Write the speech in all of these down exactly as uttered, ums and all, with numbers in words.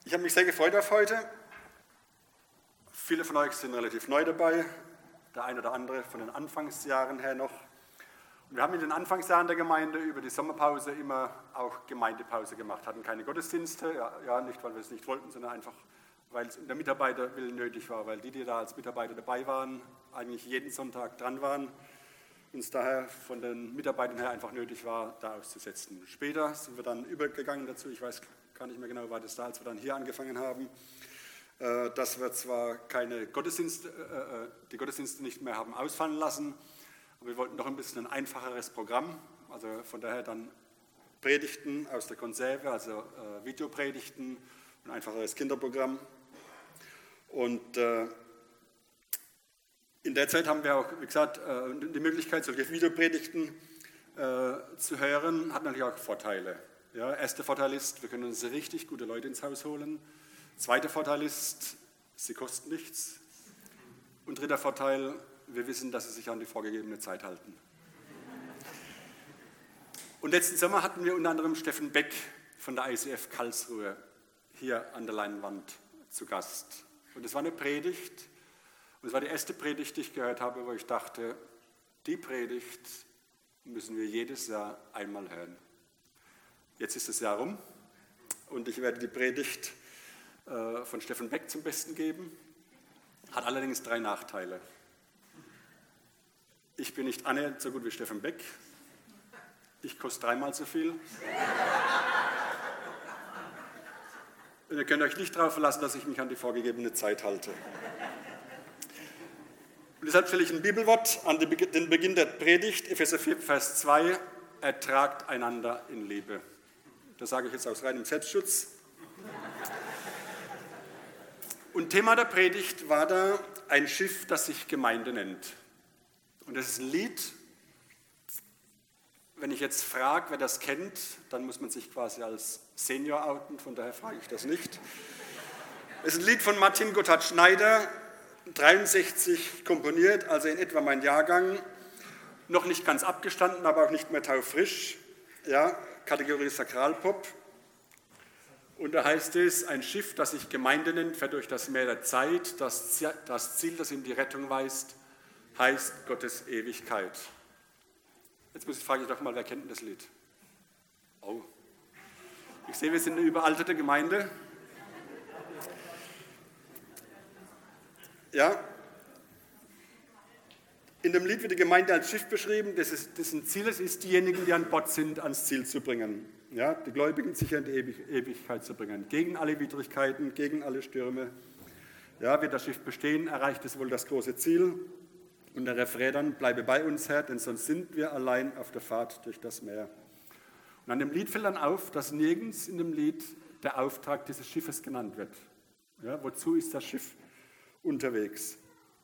Ich habe mich sehr gefreut auf heute. Viele von euch sind relativ neu dabei, der eine oder andere von den Anfangsjahren her noch. Und wir haben in den Anfangsjahren der Gemeinde über die Sommerpause immer auch Gemeindepause gemacht, hatten keine Gottesdienste, ja, ja nicht weil wir es nicht wollten, sondern einfach, weil es der Mitarbeiterwillen nötig war, weil die, die da als Mitarbeiter dabei waren, eigentlich jeden Sonntag dran waren, uns daher von den Mitarbeitern her einfach nötig war, da auszusetzen. Später sind wir dann übergegangen dazu, ich weiß gar nicht mehr genau, war das da, als wir dann hier angefangen haben, dass wir zwar keine Gottesdienste, die Gottesdienste nicht mehr haben ausfallen lassen, aber wir wollten doch ein bisschen ein einfacheres Programm, also von daher dann Predigten aus der Konserve, also äh, Videopredigten, ein einfacheres Kinderprogramm. Und äh, in der Zeit haben wir auch, wie gesagt, äh, die Möglichkeit, solche Videopredigten äh, zu hören, hat natürlich auch Vorteile. Ja, erster Vorteil ist, wir können uns richtig gute Leute ins Haus holen. Zweiter Vorteil ist, sie kosten nichts. Und dritter Vorteil, wir wissen, dass sie sich an die vorgegebene Zeit halten. Und letzten Sommer hatten wir unter anderem Steffen Beck von der I C F Karlsruhe hier an der Leinwand zu Gast. Und es war eine Predigt, und es war die erste Predigt, die ich gehört habe, wo ich dachte, die Predigt müssen wir jedes Jahr einmal hören. Jetzt ist das Jahr rum und ich werde die Predigt äh, von Steffen Beck zum Besten geben. Hat allerdings drei Nachteile. Ich bin nicht annähernd so gut wie Steffen Beck. Ich koste dreimal so viel. Und ihr könnt euch nicht darauf verlassen, dass ich mich an die vorgegebene Zeit halte. Und deshalb stelle ich ein Bibelwort an den Beginn der Predigt, Epheser vier, Vers zwei, ertragt einander in Liebe. Das sage ich jetzt aus reinem Selbstschutz. Und Thema der Predigt war da ein Schiff, das sich Gemeinde nennt. Und das ist ein Lied. Wenn ich jetzt frage, wer das kennt, dann muss man sich quasi als Senior outen, von daher frage ich das nicht. Es ist ein Lied von Martin Gotthard Schneider, dreiundsechzig komponiert, also in etwa mein Jahrgang. Noch nicht ganz abgestanden, aber auch nicht mehr taufrisch. Ja, Kategorie Sakralpop. Und da heißt es, ein Schiff, das sich Gemeinde nennt, fährt durch das Meer der Zeit. Das Ziel, das ihm die Rettung weist, heißt Gottes Ewigkeit. Jetzt muss ich fragen, ich doch mal, wer kennt denn das Lied? Oh, ich sehe, wir sind eine überalterte Gemeinde. Ja, in dem Lied wird die Gemeinde als Schiff beschrieben, dessen Ziel es ist, diejenigen, die an Bord sind, ans Ziel zu bringen. Ja, die Gläubigen sicher in die Ewigkeit zu bringen. Gegen alle Widrigkeiten, gegen alle Stürme. Ja, wird das Schiff bestehen, erreicht es wohl das große Ziel. Und der Refrain dann, bleibe bei uns, Herr, denn sonst sind wir allein auf der Fahrt durch das Meer. Und an dem Lied fällt dann auf, dass nirgends in dem Lied der Auftrag dieses Schiffes genannt wird. Ja, wozu ist das Schiff unterwegs?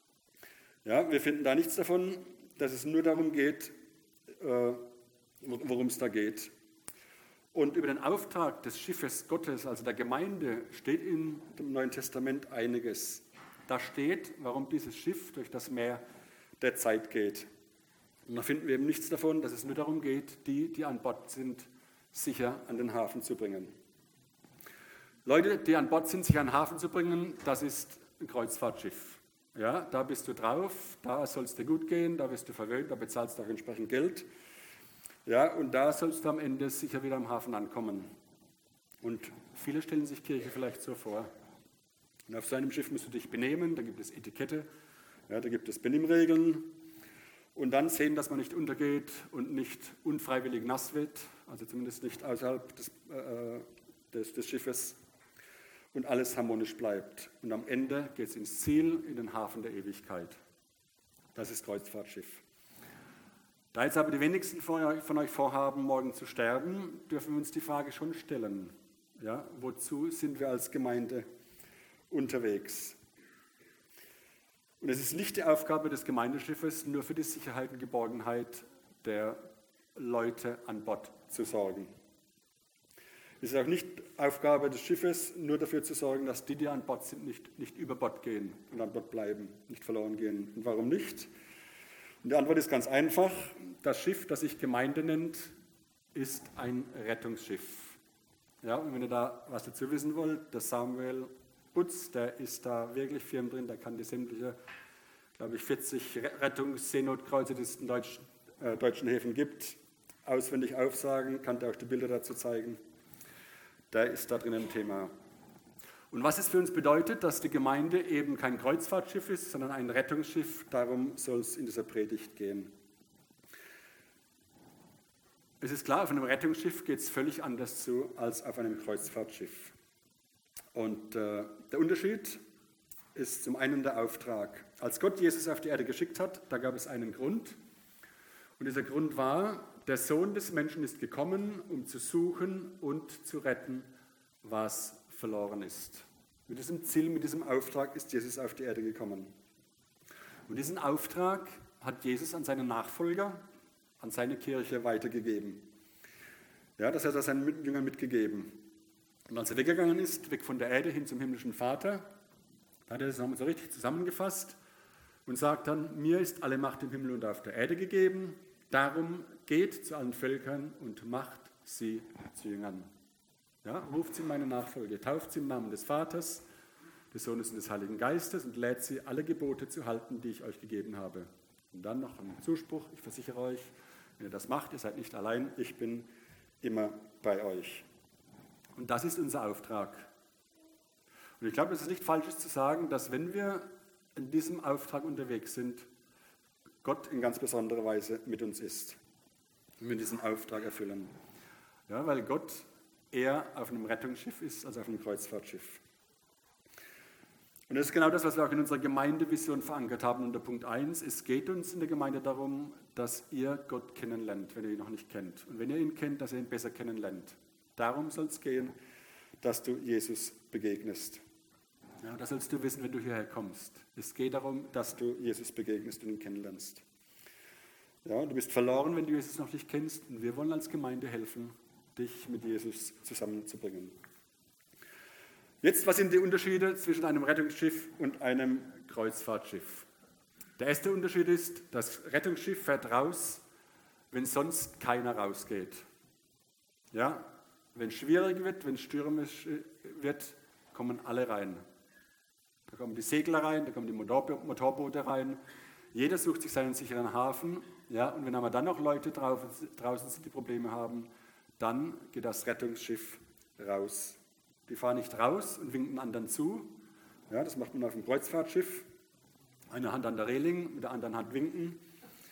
Ja, wir finden da nichts davon, dass es nur darum geht, äh, worum es da geht. Und über den Auftrag des Schiffes Gottes, also der Gemeinde, steht in dem Neuen Testament einiges. Da steht, warum dieses Schiff durch das Meer der Zeit geht. Und da finden wir eben nichts davon, dass es nur darum geht, die, die an Bord sind, sicher an den Hafen zu bringen. Leute, die an Bord sind, sicher an den Hafen zu bringen, das ist ein Kreuzfahrtschiff. Ja, da bist du drauf, da soll es dir gut gehen, da wirst du verwöhnt, da bezahlst du auch entsprechend Geld. Ja, und da sollst du am Ende sicher wieder am Hafen ankommen. Und viele stellen sich Kirche vielleicht so vor. Und auf so einem Schiff musst du dich benehmen, da gibt es Etikette, ja, da gibt es Benimmregeln. Und dann sehen, dass man nicht untergeht und nicht unfreiwillig nass wird, also zumindest nicht außerhalb des, äh, des, des Schiffes. Und alles harmonisch bleibt. Und am Ende geht es ins Ziel, in den Hafen der Ewigkeit. Das ist Kreuzfahrtschiff. Da jetzt aber die wenigsten von euch, von euch vorhaben, morgen zu sterben, dürfen wir uns die Frage schon stellen. Ja, wozu sind wir als Gemeinde unterwegs? Und es ist nicht die Aufgabe des Gemeindeschiffes, nur für die Sicherheit und Geborgenheit der Leute an Bord zu sorgen. Es ist auch nicht Aufgabe des Schiffes, nur dafür zu sorgen, dass die, die an Bord sind, nicht, nicht über Bord gehen und an Bord bleiben, nicht verloren gehen. Und warum nicht? Und die Antwort ist ganz einfach. Das Schiff, das sich Gemeinde nennt, ist ein Rettungsschiff. Ja, und wenn ihr da was dazu wissen wollt, der Samuel Utz, der ist da wirklich firm drin, der kann die sämtliche, glaube ich, vierzig Rettungs-Seenotkreuze, die es in deutschen, äh, deutschen Häfen gibt, auswendig aufsagen, kann dir auch die Bilder dazu zeigen. Der ist da drin ein Thema. Und was es für uns bedeutet, dass die Gemeinde eben kein Kreuzfahrtschiff ist, sondern ein Rettungsschiff, darum soll es in dieser Predigt gehen. Es ist klar, auf einem Rettungsschiff geht es völlig anders zu als auf einem Kreuzfahrtschiff. Und äh, der Unterschied ist zum einen der Auftrag. Als Gott Jesus auf die Erde geschickt hat, da gab es einen Grund. Und dieser Grund war, der Sohn des Menschen ist gekommen, um zu suchen und zu retten, was verloren ist. Mit diesem Ziel, mit diesem Auftrag ist Jesus auf die Erde gekommen. Und diesen Auftrag hat Jesus an seine Nachfolger, an seine Kirche weitergegeben. Ja, das hat er seinen Jüngern mitgegeben. Und als er weggegangen ist, weg von der Erde hin zum himmlischen Vater, da hat er das nochmal so richtig zusammengefasst und sagt dann, mir ist alle Macht im Himmel und auf der Erde gegeben, darum geht zu allen Völkern und macht sie zu Jüngern. Ja, ruft sie in meine Nachfolge, tauft sie im Namen des Vaters, des Sohnes und des Heiligen Geistes und lädt sie, alle Gebote zu halten, die ich euch gegeben habe. Und dann noch ein Zuspruch, ich versichere euch, wenn ihr das macht, ihr seid nicht allein, ich bin immer bei euch. Und das ist unser Auftrag. Und ich glaube, es ist nicht falsch ist zu sagen, dass wenn wir in diesem Auftrag unterwegs sind, Gott in ganz besonderer Weise mit uns ist und wir diesen Auftrag erfüllen. Ja, weil Gott eher auf einem Rettungsschiff ist als auf einem Kreuzfahrtschiff. Und das ist genau das, was wir auch in unserer Gemeindevision verankert haben unter Punkt eins. Es geht uns in der Gemeinde darum, dass ihr Gott kennenlernt, wenn ihr ihn noch nicht kennt. Und wenn ihr ihn kennt, dass ihr ihn besser kennenlernt. Darum soll es gehen, dass du Jesus begegnest. Ja, das sollst du wissen, wenn du hierher kommst. Es geht darum, dass du Jesus begegnest und ihn kennenlernst. Ja, du bist verloren, wenn du Jesus noch nicht kennst. Und wir wollen als Gemeinde helfen, dich mit Jesus zusammenzubringen. Jetzt, was sind die Unterschiede zwischen einem Rettungsschiff und einem Kreuzfahrtschiff? Der erste Unterschied ist, das Rettungsschiff fährt raus, wenn sonst keiner rausgeht. Ja, wenn es schwierig wird, wenn es stürmisch wird, kommen alle rein. Da kommen die Segler rein, da kommen die Motorboote rein. Jeder sucht sich seinen sicheren Hafen. Ja, und wenn aber dann noch Leute draußen sind, die Probleme haben, dann geht das Rettungsschiff raus. Die fahren nicht raus und winken anderen zu. Ja, das macht man auf dem Kreuzfahrtschiff. Eine Hand an der Reling, mit der anderen Hand winken.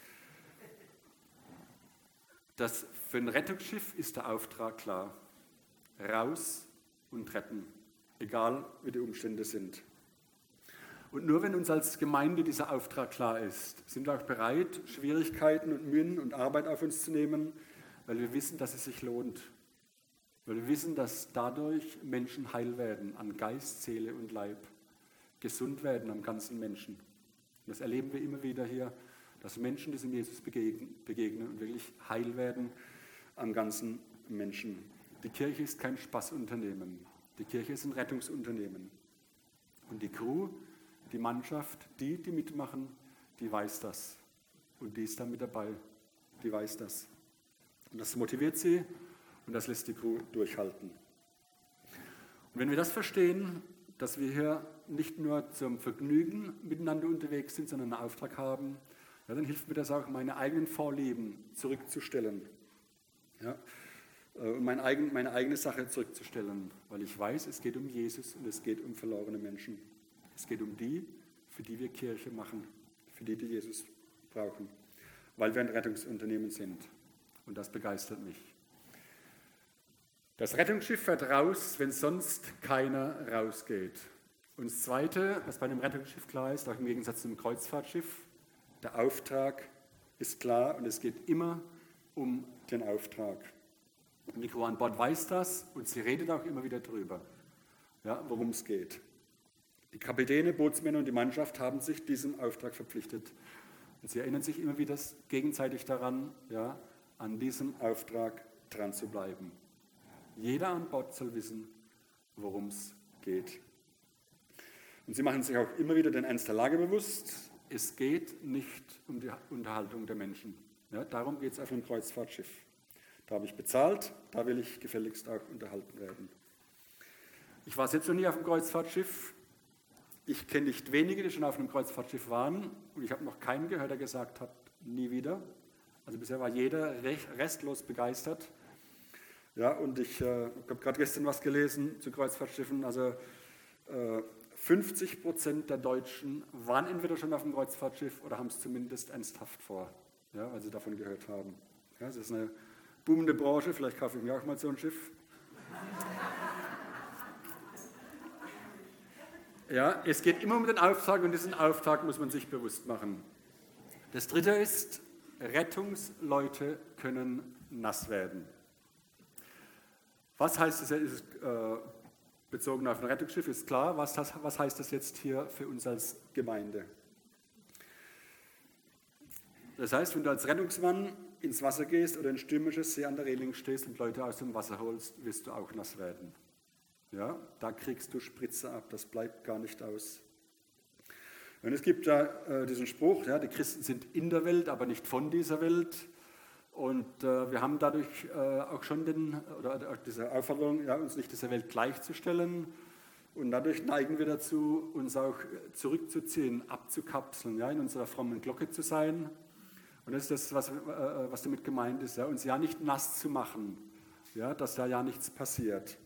Das, für ein Rettungsschiff ist der Auftrag klar. Raus und retten, egal wie die Umstände sind. Und nur wenn uns als Gemeinde dieser Auftrag klar ist, sind wir auch bereit, Schwierigkeiten und Mühen und Arbeit auf uns zu nehmen, weil wir wissen, dass es sich lohnt. Weil wir wissen, dass dadurch Menschen heil werden, an Geist, Seele und Leib, gesund werden am ganzen Menschen. Und das erleben wir immer wieder hier, dass Menschen diesem Jesus begegnen, begegnen und wirklich heil werden am ganzen Menschen. Die Kirche ist kein Spaßunternehmen. Die Kirche ist ein Rettungsunternehmen. Und die Crew, die Mannschaft, die, die mitmachen, die weiß das. Und die ist da mit dabei. Die weiß das. Und das motiviert sie und das lässt die Crew durchhalten. Und wenn wir das verstehen, dass wir hier nicht nur zum Vergnügen miteinander unterwegs sind, sondern einen Auftrag haben, ja, dann hilft mir das auch, meine eigenen Vorlieben zurückzustellen. Ja, und meine eigene, meine eigene Sache zurückzustellen, weil ich weiß, es geht um Jesus und es geht um verlorene Menschen. Es geht um die, für die wir Kirche machen, für die, die Jesus brauchen, weil wir ein Rettungsunternehmen sind. Und das begeistert mich. Das Rettungsschiff fährt raus, wenn sonst keiner rausgeht. Und das Zweite, was bei einem Rettungsschiff klar ist, auch im Gegensatz zum Kreuzfahrtschiff, der Auftrag ist klar und es geht immer um den Auftrag. Und die Crew an Bord weiß das und sie redet auch immer wieder drüber, ja, worum es geht. Die Kapitäne, Bootsmänner und die Mannschaft haben sich diesem Auftrag verpflichtet. Und sie erinnern sich immer wieder gegenseitig daran, ja, an diesem Auftrag dran zu bleiben. Jeder an Bord soll wissen, worum es geht. Und sie machen sich auch immer wieder den Ernst der Lage bewusst. Es geht nicht um die Unterhaltung der Menschen. Ja, darum geht es auf einem Kreuzfahrtschiff. Da habe ich bezahlt, da will ich gefälligst auch unterhalten werden. Ich war selbst noch nie auf einem Kreuzfahrtschiff. Ich kenne nicht wenige, die schon auf einem Kreuzfahrtschiff waren. Und ich habe noch keinen gehört, der gesagt hat, nie wieder. Also bisher war jeder restlos begeistert. Ja, und ich äh, habe gerade gestern was gelesen zu Kreuzfahrtschiffen. Also äh, fünfzig Prozent der Deutschen waren entweder schon auf einem Kreuzfahrtschiff oder haben es zumindest ernsthaft vor, ja, weil sie davon gehört haben. Ja, es ist eine boomende Branche, vielleicht kaufe ich mir auch mal so ein Schiff. Ja, es geht immer um den Auftrag und diesen Auftrag muss man sich bewusst machen. Das dritte ist, Rettungsleute können nass werden. Was heißt das jetzt, äh, bezogen auf ein Rettungsschiff, ist klar. Was, das, was heißt das jetzt hier für uns als Gemeinde? Das heißt, wenn du als Rettungsmann ins Wasser gehst oder in stürmisches See an der Reling stehst und Leute aus dem Wasser holst, wirst du auch nass werden. Ja, da kriegst du Spritze ab, das bleibt gar nicht aus. Und es gibt da äh, diesen Spruch, ja, die Christen sind in der Welt, aber nicht von dieser Welt. Und äh, wir haben dadurch äh, auch schon den, oder äh, diese Aufforderung, ja, uns nicht dieser Welt gleichzustellen. Und dadurch neigen wir dazu, uns auch zurückzuziehen, abzukapseln, ja, in unserer frommen Glocke zu sein. Und das ist das, was, äh, was damit gemeint ist, ja, uns ja nicht nass zu machen, ja, dass da ja nichts passiert.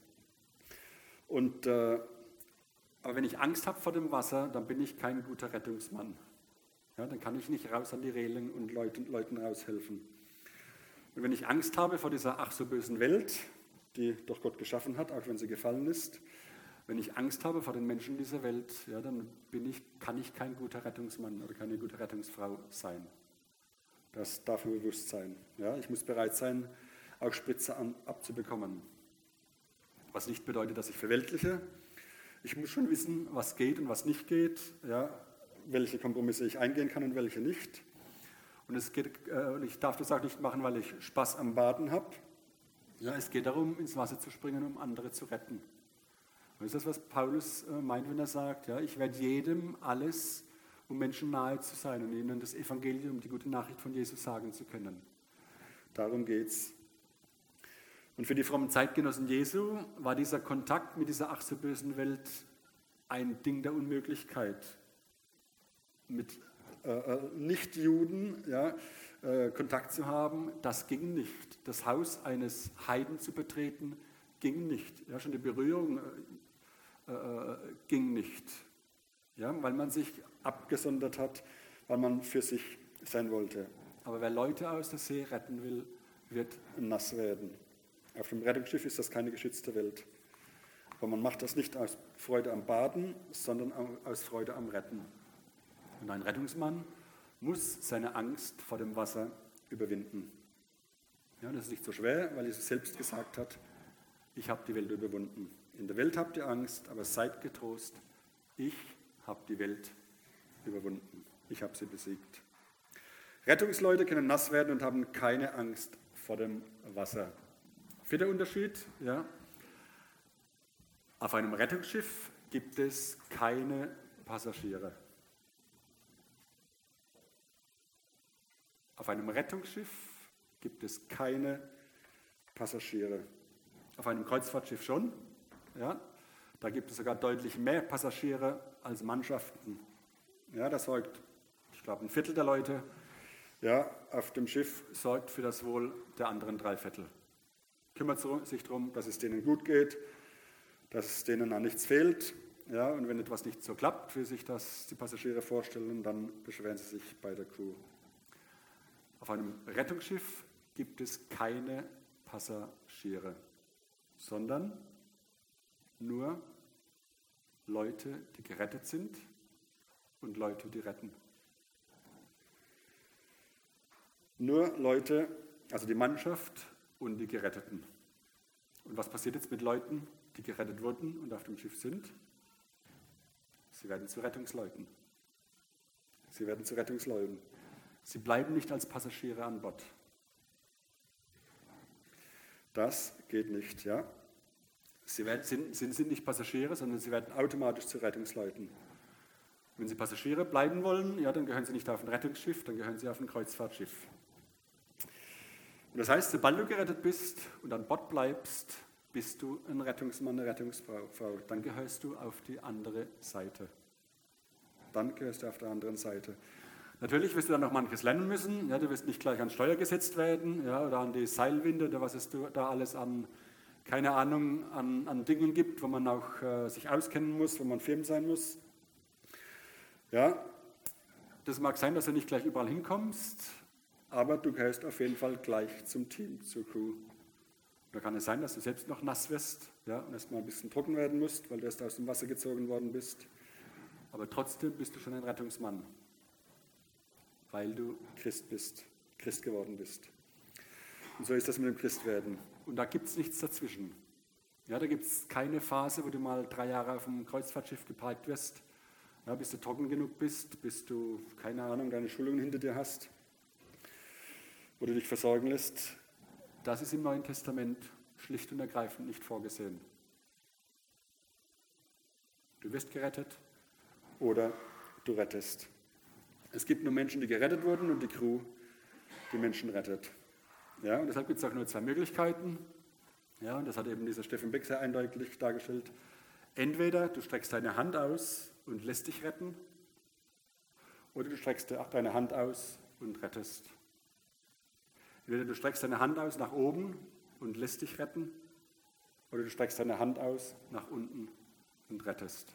Und, äh, aber wenn ich Angst habe vor dem Wasser, dann bin ich kein guter Rettungsmann. Ja, dann kann ich nicht raus an die Reling und Leuten, Leuten raushelfen. Und wenn ich Angst habe vor dieser ach so bösen Welt, die doch Gott geschaffen hat, auch wenn sie gefallen ist, wenn ich Angst habe vor den Menschen dieser Welt, ja, dann bin ich, kann ich kein guter Rettungsmann oder keine gute Rettungsfrau sein. Das darf mir bewusst sein. Ja, ich muss bereit sein, auch Spritze an, abzubekommen. Was nicht bedeutet, dass ich verweltliche. Ich muss schon wissen, was geht und was nicht geht, ja, welche Kompromisse ich eingehen kann und welche nicht. Und es geht, äh, ich darf das auch nicht machen, weil ich Spaß am Baden habe. Ja, es geht darum, ins Wasser zu springen, um andere zu retten. Und das ist das, was Paulus äh, meint, wenn er sagt, ja, ich werde jedem alles, um Menschen nahe zu sein und ihnen das Evangelium, die gute Nachricht von Jesus sagen zu können. Darum geht's. Und für die frommen Zeitgenossen Jesu war dieser Kontakt mit dieser ach so bösen Welt ein Ding der Unmöglichkeit. Mit äh, Nichtjuden ja, äh, Kontakt zu haben, das ging nicht. Das Haus eines Heiden zu betreten, ging nicht. Ja, schon die Berührung äh, äh, ging nicht. Ja, weil man sich abgesondert hat, weil man für sich sein wollte. Aber wer Leute aus der See retten will, wird nass werden. Auf dem Rettungsschiff ist das keine geschützte Welt. Aber man macht das nicht aus Freude am Baden, sondern aus Freude am Retten. Und ein Rettungsmann muss seine Angst vor dem Wasser überwinden. Ja, das ist nicht so schwer, weil Jesus selbst gesagt hat, ich habe die Welt überwunden. In der Welt habt ihr Angst, aber seid getrost, ich habe die Welt überwunden. Ich habe sie besiegt. Rettungsleute können nass werden und haben keine Angst vor dem Wasser. Vierter Unterschied, ja. Auf einem Rettungsschiff gibt es keine Passagiere. Auf einem Rettungsschiff gibt es keine Passagiere. Auf einem Kreuzfahrtschiff schon, ja. Da gibt es sogar deutlich mehr Passagiere als Mannschaften. Ja, das sorgt, ich glaube, ein Viertel der Leute ja, auf dem Schiff sorgt für das Wohl der anderen drei Viertel. Kümmert sich darum, dass es denen gut geht, dass es denen an nichts fehlt. Ja, und wenn etwas nicht so klappt, wie sich das die Passagiere vorstellen, dann beschweren sie sich bei der Crew. Auf einem Rettungsschiff gibt es keine Passagiere, sondern nur Leute, die gerettet sind und Leute, die retten. Nur Leute, also die Mannschaft und die Geretteten. Und was passiert jetzt mit Leuten, die gerettet wurden und auf dem Schiff sind? Sie werden zu Rettungsleuten. Sie werden zu Rettungsleuten. Sie bleiben nicht als Passagiere an Bord. Das geht nicht, ja. Sie werden, sind, sind nicht Passagiere, sondern sie werden automatisch zu Rettungsleuten. Wenn sie Passagiere bleiben wollen, ja, dann gehören sie nicht auf ein Rettungsschiff, dann gehören sie auf ein Kreuzfahrtschiff. Und das heißt, sobald du gerettet bist und an Bord bleibst, bist du ein Rettungsmann, eine Rettungsfrau. Dann gehörst du auf die andere Seite. Dann gehörst du auf der anderen Seite. Natürlich wirst du dann noch manches lernen müssen. Ja, du wirst nicht gleich ans Steuer gesetzt werden, ja, oder an die Seilwinde oder was es da alles an, keine Ahnung, an, an Dingen gibt, wo man auch äh, sich auskennen muss, wo man firm sein muss. Ja, das mag sein, dass du nicht gleich überall hinkommst, aber du gehörst auf jeden Fall gleich zum Team, zur Crew. Da kann es sein, dass du selbst noch nass wirst, ja, und erst mal ein bisschen trocken werden musst, weil du erst aus dem Wasser gezogen worden bist. Aber trotzdem bist du schon ein Rettungsmann, weil du Christ bist, Christ geworden bist. Und so ist das mit dem Christwerden. Und da gibt es nichts dazwischen. Ja, da gibt es keine Phase, wo du mal drei Jahre auf dem Kreuzfahrtschiff geparkt wirst, ja, bis du trocken genug bist, bis du, keine Ahnung, deine Schulungen hinter dir hast, wo du dich versorgen lässt. Das ist im Neuen Testament schlicht und ergreifend nicht vorgesehen. Du wirst gerettet oder du rettest. Es gibt nur Menschen, die gerettet wurden und die Crew, die Menschen rettet. Ja, und deshalb gibt es auch nur zwei Möglichkeiten. Ja, und das hat eben dieser Steffen Beck sehr eindeutig dargestellt. Entweder du streckst deine Hand aus und lässt dich retten, oder du streckst deine Hand aus und rettest. Entweder du streckst deine Hand aus nach oben und lässt dich retten, oder du streckst deine Hand aus nach unten und rettest.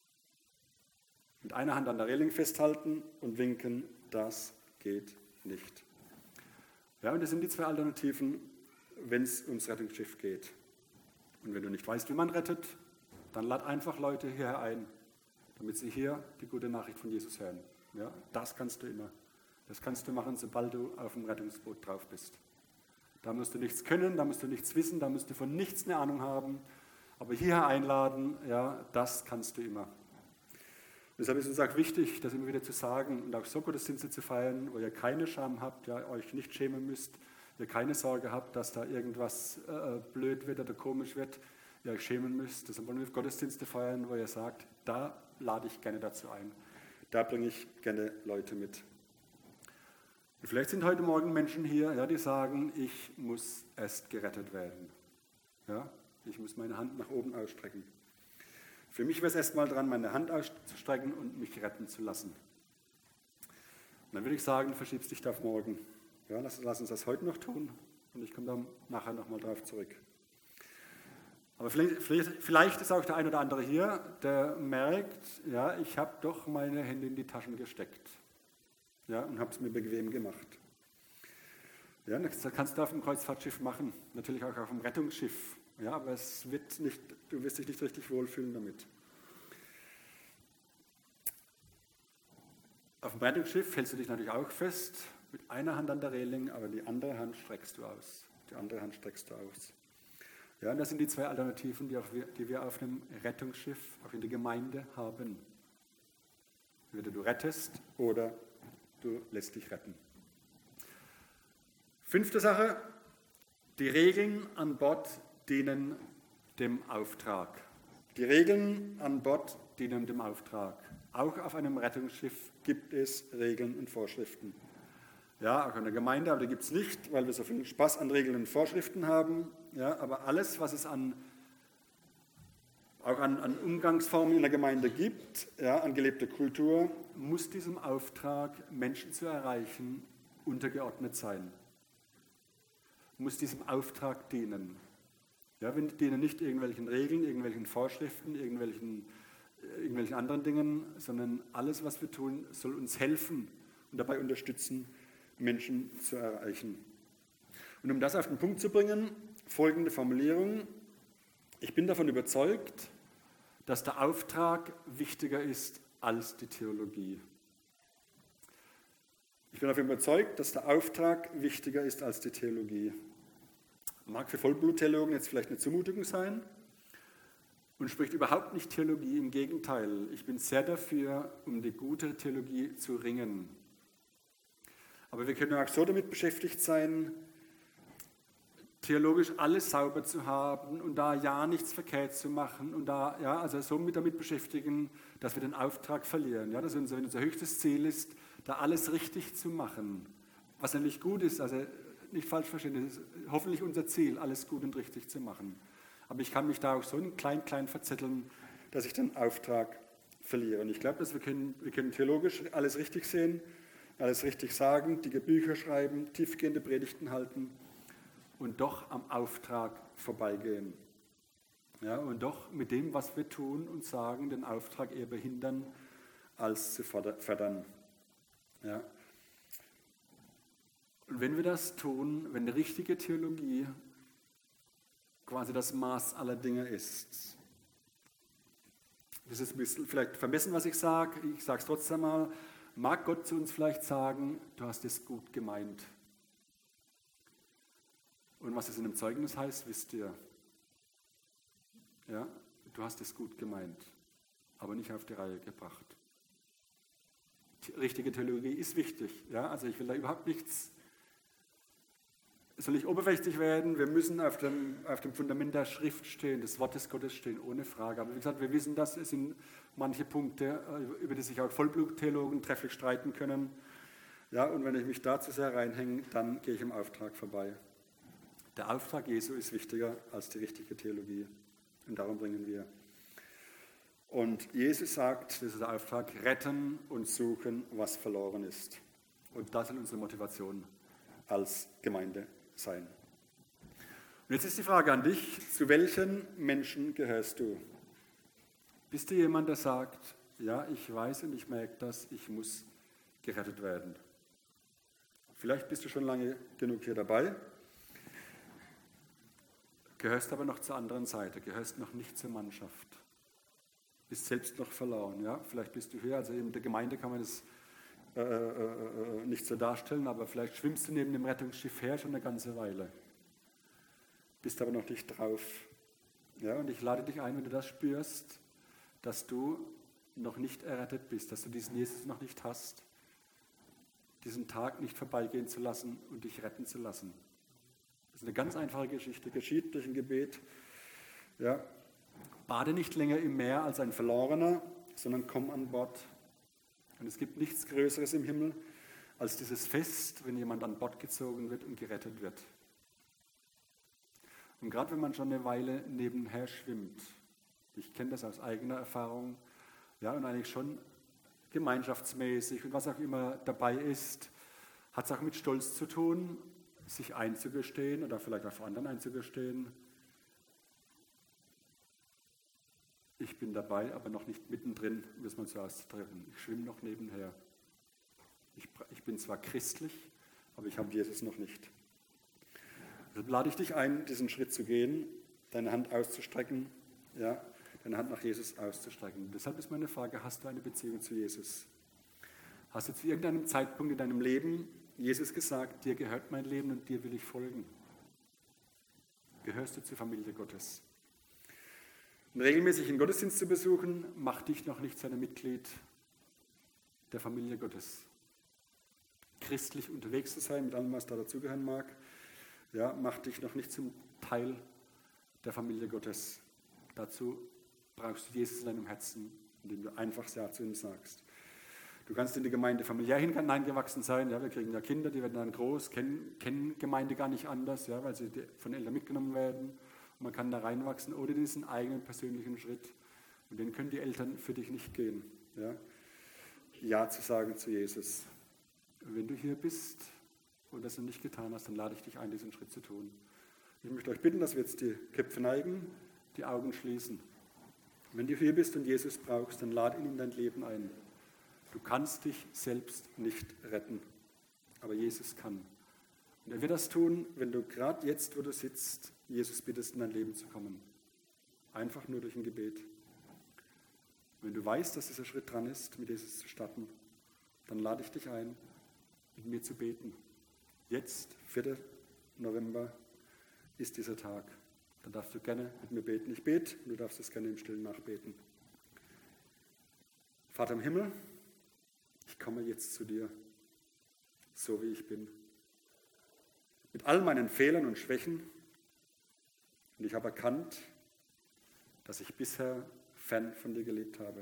Mit einer Hand an der Reling festhalten und winken, das geht nicht. Ja, und das sind die zwei Alternativen, wenn es ums Rettungsschiff geht. Und wenn du nicht weißt, wie man rettet, dann lad einfach Leute hierher ein, damit sie hier die gute Nachricht von Jesus hören. Ja, das kannst du immer. Das kannst du machen, sobald du auf dem Rettungsboot drauf bist. Da musst du nichts können, da musst du nichts wissen, da musst du von nichts eine Ahnung haben. Aber hierher einladen, ja, das kannst du immer. Und deshalb ist es auch wichtig, das immer wieder zu sagen und auch so Gottesdienste zu feiern, wo ihr keine Scham habt, ja, euch nicht schämen müsst, ihr keine Sorge habt, dass da irgendwas äh, blöd wird oder komisch wird, ihr euch schämen müsst. Deshalb wollen wir Gottesdienste feiern, wo ihr sagt, da lade ich gerne dazu ein. Da bringe ich gerne Leute mit. Und vielleicht sind heute Morgen Menschen hier, ja, die sagen, ich muss erst gerettet werden. Ja, ich muss meine Hand nach oben ausstrecken. Für mich wäre es erstmal dran, meine Hand auszustrecken und mich retten zu lassen. Und dann würde ich sagen, verschiebst dich da auf morgen. Ja, lass, lass uns das heute noch tun und ich komme dann nachher nochmal drauf zurück. Aber vielleicht, vielleicht, vielleicht ist auch der ein oder andere hier, der merkt, ja, ich habe doch meine Hände in die Taschen gesteckt, ja, und habe es mir bequem gemacht. Ja, das kannst du auf dem Kreuzfahrtschiff machen, natürlich auch auf dem Rettungsschiff. Ja, aber es wird nicht, du wirst dich nicht richtig wohlfühlen damit. Auf dem Rettungsschiff hältst du dich natürlich auch fest, mit einer Hand an der Reling, aber die andere Hand streckst du aus. Die andere Hand streckst du aus. Ja, und das sind die zwei Alternativen, die, auch wir, die wir auf einem Rettungsschiff, auch in der Gemeinde haben. Entweder du rettest oder du lässt dich retten. Fünfte Sache, die Regeln an Bord dienen dem Auftrag. Die Regeln an Bord dienen dem Auftrag. Auch auf einem Rettungsschiff gibt es Regeln und Vorschriften. Ja, auch in der Gemeinde, aber die gibt es nicht, weil wir so viel Spaß an Regeln und Vorschriften haben. Ja, aber alles, was es an, auch an, an Umgangsformen in der Gemeinde gibt, ja, an gelebter Kultur, muss diesem Auftrag, Menschen zu erreichen, untergeordnet sein. Muss diesem Auftrag dienen. Ja, wir dienen nicht irgendwelchen Regeln, irgendwelchen Vorschriften, irgendwelchen, irgendwelchen anderen Dingen, sondern alles, was wir tun, soll uns helfen und dabei unterstützen, Menschen zu erreichen. Und um das auf den Punkt zu bringen, folgende Formulierung. Ich bin davon überzeugt, dass der Auftrag wichtiger ist als die Theologie. Ich bin davon überzeugt, dass der Auftrag wichtiger ist als die Theologie. Mag für Vollbluttheologen jetzt vielleicht eine Zumutung sein und spricht überhaupt nicht Theologie, im Gegenteil. Ich bin sehr dafür, um die gute Theologie zu ringen. Aber wir können auch so damit beschäftigt sein, theologisch alles sauber zu haben und da ja nichts verkehrt zu machen und da ja also so mit damit beschäftigen, dass wir den Auftrag verlieren. Ja, dass unser, wenn unser höchstes Ziel ist, da alles richtig zu machen, was nämlich gut ist. Also nicht falsch verstehen, das ist hoffentlich unser Ziel, alles gut und richtig zu machen. Aber ich kann mich da auch so in klein, klein verzetteln, dass ich den Auftrag verliere. Und ich glaube, dass wir können, wir können theologisch alles richtig sehen, alles richtig sagen, dicke Bücher schreiben, tiefgehende Predigten halten und doch am Auftrag vorbeigehen. Ja, und doch mit dem, was wir tun und sagen, den Auftrag eher behindern, als zu fördern. Ja. Und wenn wir das tun, wenn die richtige Theologie quasi das Maß aller Dinge ist, das ist ein bisschen vielleicht vermessen, was ich sage, ich sage es trotzdem mal, mag Gott zu uns vielleicht sagen, du hast es gut gemeint. Und was es in einem Zeugnis heißt, wisst ihr. Ja, du hast es gut gemeint, aber nicht auf die Reihe gebracht. Die richtige Theologie ist wichtig. Ja, also ich will da überhaupt nichts, es soll nicht oberflächlich werden, wir müssen auf dem, auf dem Fundament der Schrift stehen, des Wortes Gottes stehen, ohne Frage. Aber wie gesagt, wir wissen, dass es sind manche Punkte, über die sich auch Vollbluttheologen trefflich streiten können. Ja, und wenn ich mich da zu sehr reinhänge, dann gehe ich im Auftrag vorbei. Der Auftrag Jesu ist wichtiger als die richtige Theologie. Und darum bringen wir. Und Jesus sagt, das ist der Auftrag, retten und suchen, was verloren ist. Und das soll unsere Motivation als Gemeinde sein. Und jetzt ist die Frage an dich, zu welchen Menschen gehörst du? Bist du jemand, der sagt, ja, ich weiß und ich merke das, ich muss gerettet werden? Vielleicht bist du schon lange genug hier dabei, gehörst aber noch zur anderen Seite, gehörst noch nicht zur Mannschaft, bist selbst noch verloren. Ja? Vielleicht bist du hier, also in der Gemeinde kann man das äh, äh, nicht so darstellen, aber vielleicht schwimmst du neben dem Rettungsschiff her schon eine ganze Weile, bist aber noch nicht drauf. Ja? Und ich lade dich ein, wenn du das spürst, dass du noch nicht errettet bist, dass du diesen Jesus noch nicht hast, diesen Tag nicht vorbeigehen zu lassen und dich retten zu lassen. Das ist eine ganz einfache Geschichte, geschieht durch ein Gebet. Ja. Bade nicht länger im Meer als ein Verlorener, sondern komm an Bord. Und es gibt nichts Größeres im Himmel als dieses Fest, wenn jemand an Bord gezogen wird und gerettet wird. Und gerade wenn man schon eine Weile nebenher schwimmt, ich kenne das aus eigener Erfahrung, ja, und eigentlich schon gemeinschaftsmäßig und was auch immer dabei ist, hat es auch mit Stolz zu tun, sich einzugestehen oder vielleicht auch vor anderen einzugestehen. Ich bin dabei, aber noch nicht mittendrin, um das mal so auszudrücken. Ich schwimme noch nebenher. Ich, ich bin zwar christlich, aber ich habe Jesus noch nicht. Deshalb lade ich dich ein, diesen Schritt zu gehen, deine Hand auszustrecken, ja, deine Hand nach Jesus auszustrecken. Deshalb ist meine Frage, hast du eine Beziehung zu Jesus? Hast du zu irgendeinem Zeitpunkt in deinem Leben Jesus gesagt, dir gehört mein Leben und dir will ich folgen? Gehörst du zur Familie Gottes? Und regelmäßig den Gottesdienst zu besuchen, macht dich noch nicht zu einem Mitglied der Familie Gottes. Christlich unterwegs zu sein, mit allem, was da dazugehören mag, ja, macht dich noch nicht zum Teil der Familie Gottes. Dazu brauchst du Jesus in deinem Herzen, indem du einfach Ja zu ihm sagst. Du kannst in die Gemeinde familiär hineingewachsen sein. Ja, wir kriegen ja Kinder, die werden dann groß, kennen, kennen Gemeinde gar nicht anders, ja, weil sie von Eltern mitgenommen werden. Und man kann da reinwachsen oder diesen eigenen persönlichen Schritt. Und den können die Eltern für dich nicht gehen. Ja, ja zu sagen zu Jesus. Und wenn du hier bist und das noch nicht getan hast, dann lade ich dich ein, diesen Schritt zu tun. Ich möchte euch bitten, dass wir jetzt die Köpfe neigen, die Augen schließen. Wenn du hier bist und Jesus brauchst, dann lade ihn in dein Leben ein. Du kannst dich selbst nicht retten, aber Jesus kann. Und er wird das tun, wenn du gerade jetzt, wo du sitzt, Jesus bittest, in dein Leben zu kommen. Einfach nur durch ein Gebet. Wenn du weißt, dass dieser Schritt dran ist, mit Jesus zu starten, dann lade ich dich ein, mit mir zu beten. Jetzt, vierter November, ist dieser Tag. Dann darfst du gerne mit mir beten. Ich bete und du darfst es gerne im Stillen nachbeten. Vater im Himmel, ich komme jetzt zu dir, so wie ich bin. Mit all meinen Fehlern und Schwächen. Und ich habe erkannt, dass ich bisher fern von dir gelebt habe.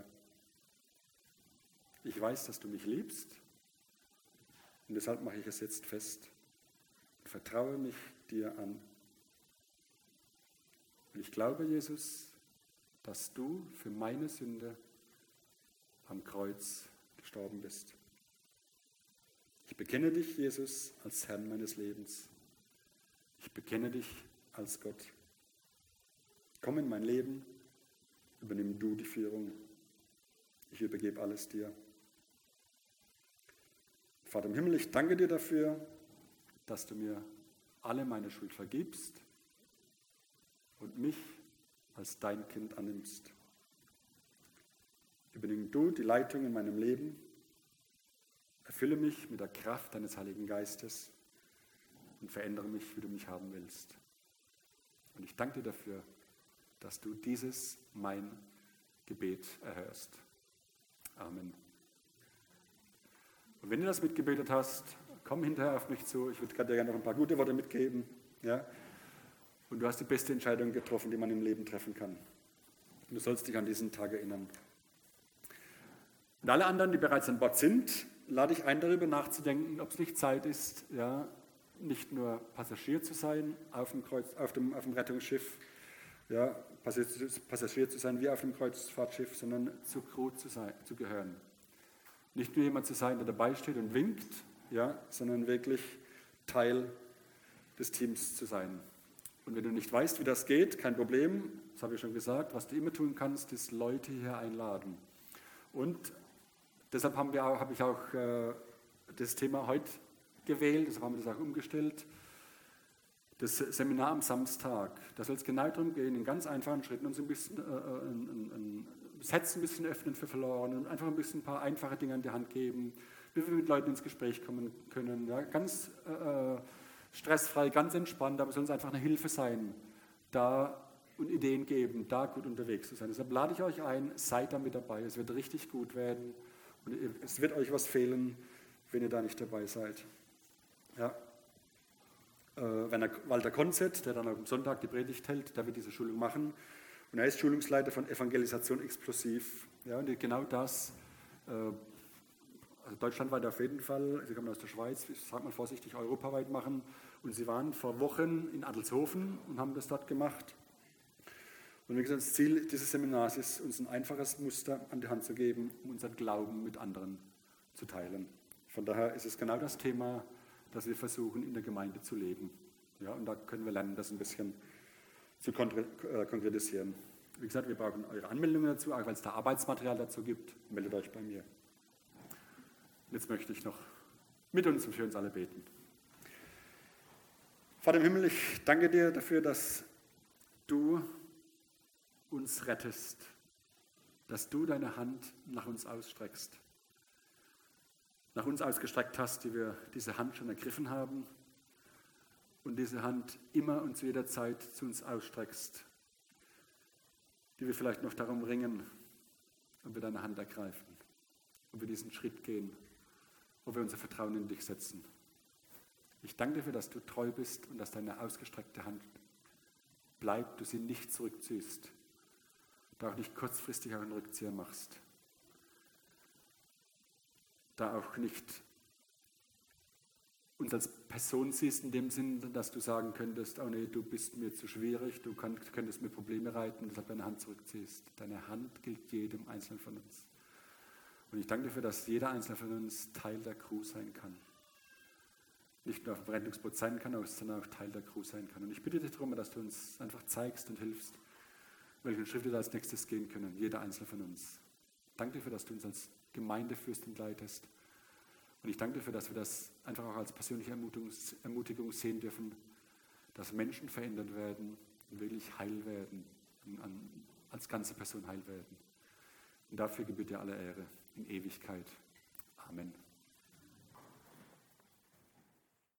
Ich weiß, dass du mich liebst. Und deshalb mache ich es jetzt fest. und vertraue mich dir an. Und ich glaube, Jesus, dass du für meine Sünde am Kreuz gestorben bist. Ich bekenne dich, Jesus, als Herrn meines Lebens. Ich bekenne dich als Gott. Komm in mein Leben, übernimm du die Führung. Ich übergebe alles dir. Vater im Himmel, ich danke dir dafür, dass du mir alle meine Schuld vergibst und mich als dein Kind annimmst. Übernimm du die Leitung in meinem Leben, erfülle mich mit der Kraft deines Heiligen Geistes und verändere mich, wie du mich haben willst. Und ich danke dir dafür, dass du dieses, mein Gebet, erhörst. Amen. Und wenn du das mitgebetet hast, komm hinterher auf mich zu. Ich würde dir gerne noch ein paar gute Worte mitgeben. Ja? Und du hast die beste Entscheidung getroffen, die man im Leben treffen kann. Und du sollst dich an diesen Tag erinnern. Und alle anderen, die bereits an Bord sind, lade ich ein, darüber nachzudenken, ob es nicht Zeit ist, ja, nicht nur Passagier zu sein auf dem, Kreuz, auf dem, auf dem Rettungsschiff, ja, Passagier zu sein wie auf dem Kreuzfahrtschiff, sondern zur Crew zu, sein, zu gehören. Nicht nur jemand zu sein, der dabei steht und winkt, ja, sondern wirklich Teil des Teams zu sein. Und wenn du nicht weißt, wie das geht, kein Problem, das habe ich schon gesagt, was du immer tun kannst, ist Leute hier einladen. Und deshalb haben wir auch, habe ich auch äh, das Thema heute gewählt, deshalb haben wir das auch umgestellt. Das Seminar am Samstag, da soll es genau darum gehen, in ganz einfachen Schritten uns ein bisschen, äh, ein, ein, das Herz ein bisschen öffnen für Verlorene und einfach ein bisschen ein paar einfache Dinge an die Hand geben, wie wir mit Leuten ins Gespräch kommen können. Ja, ganz äh, stressfrei, ganz entspannt, aber es soll uns einfach eine Hilfe sein, da und Ideen geben, da gut unterwegs zu sein. Deshalb lade ich euch ein, seid da mit dabei. Es wird richtig gut werden und es wird euch was fehlen, wenn ihr da nicht dabei seid. Ja. Äh, wenn der Walter Konzett, der dann am Sonntag die Predigt hält, der wird diese Schulung machen. Und er ist Schulungsleiter von Evangelisation Explosiv. Ja, und genau das, äh, also deutschlandweit auf jeden Fall, sie kommen aus der Schweiz, ich sage mal vorsichtig, europaweit machen. Und sie waren vor Wochen in Adelshofen und haben das dort gemacht. Und wie gesagt, das Ziel dieses Seminars ist, uns ein einfaches Muster an die Hand zu geben, um unseren Glauben mit anderen zu teilen. Von daher ist es genau das Thema, das wir versuchen, in der Gemeinde zu leben. Ja, und da können wir lernen, das ein bisschen zu konkretisieren. Wie gesagt, wir brauchen eure Anmeldungen dazu, auch weil es da Arbeitsmaterial dazu gibt. Meldet euch bei mir. Und jetzt möchte ich noch mit uns und für uns alle beten. Vater im Himmel, ich danke dir dafür, dass du uns rettest, dass du deine Hand nach uns ausstreckst. Nach uns ausgestreckt hast, die wir diese Hand schon ergriffen haben und diese Hand immer und zu jeder Zeit zu uns ausstreckst, die wir vielleicht noch darum ringen, ob wir deine Hand ergreifen, ob wir diesen Schritt gehen, ob wir unser Vertrauen in dich setzen. Ich danke dafür, dass du treu bist und dass deine ausgestreckte Hand bleibt, du sie nicht zurückziehst, da auch nicht kurzfristig einen Rückzieher machst. Da auch nicht uns als Person siehst, in dem Sinn, dass du sagen könntest, oh nee, du bist mir zu schwierig, du könntest mir Probleme reiten und deshalb deine Hand zurückziehst. Deine Hand gilt jedem Einzelnen von uns. Und ich danke dafür, dass jeder Einzelne von uns Teil der Crew sein kann. Nicht nur auf dem Rettungsboot sein kann, sondern auch Teil der Crew sein kann. Und ich bitte dich darum, dass du uns einfach zeigst und hilfst, welchen Schritt wir da als nächstes gehen können, jeder Einzelne von uns. Danke dafür, dass du uns als Gemeinde führst und leitest. Und ich danke dafür, dass wir das einfach auch als persönliche Ermutigung, Ermutigung sehen dürfen, dass Menschen verändert werden und wirklich heil werden, als ganze Person heil werden. Und dafür gebührt dir alle Ehre in Ewigkeit. Amen.